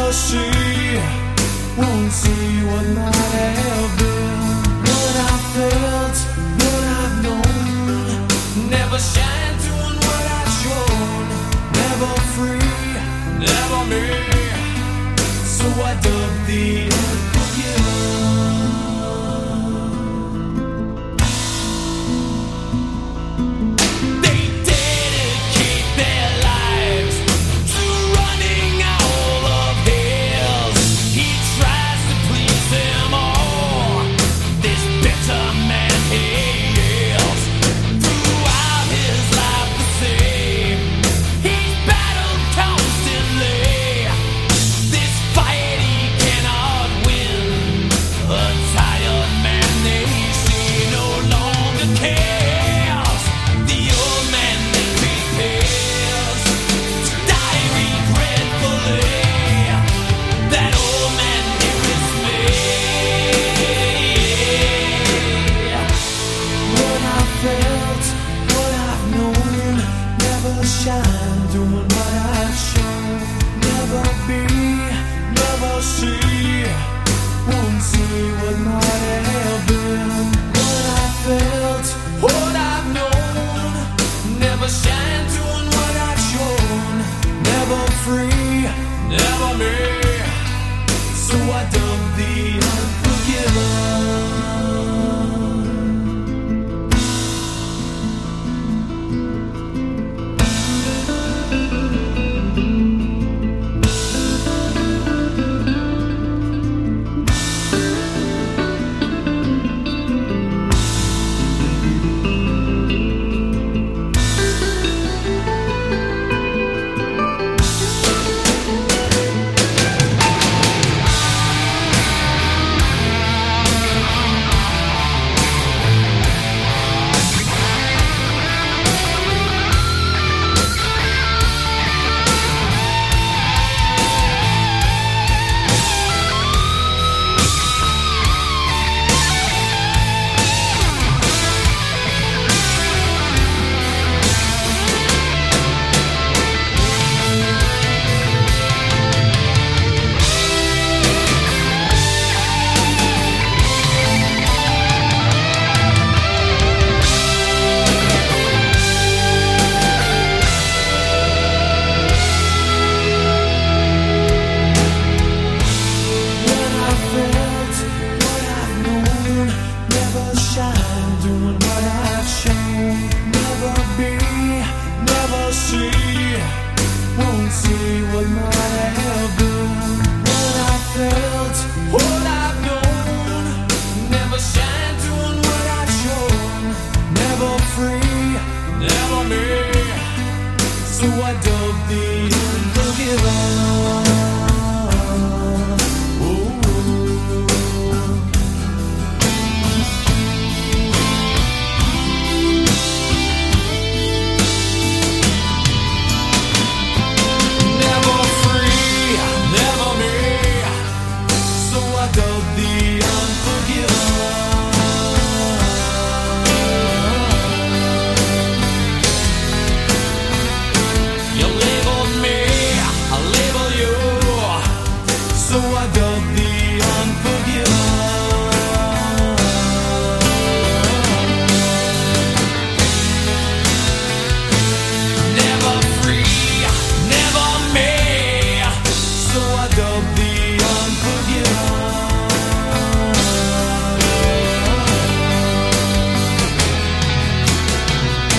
see, won't see what might have been. What I felt, what I've known, never shine doing what I've shown. Never free, never me. So I dug the unforgiven. Shine, doing what I've shown. Never be, never see, won't see what might have been. What I felt, what I've known, never shine, doing what I've shown. Never free, never me. So I dug the unforgiven. Won't see what might have been. What I felt, what I've known, never shine doing what I've shown. Never free, never me. So I dug the unforgiven.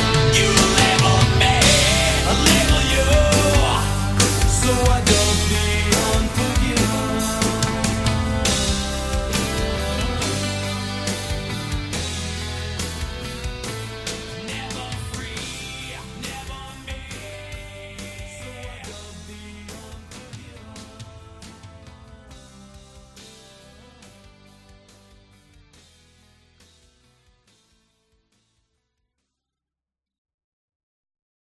So I don't need